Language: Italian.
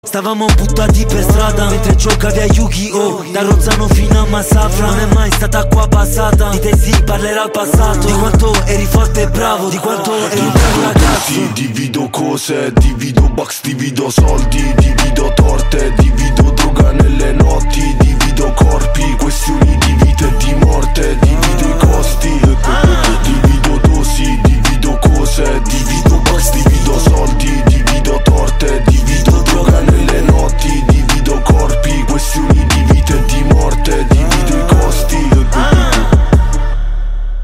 Stavamo buttati per strada mentre giocavi a Yu-Gi-Oh! Da Rozzano fino a Massafra non è mai stata acqua passata. Di te si parlerà al passato, di quanto eri forte e bravo, di quanto eri un bravo ragazzo. Divido cose, divido bucks, divido soldi, divido torte, divido droga nelle notti, divido corpi.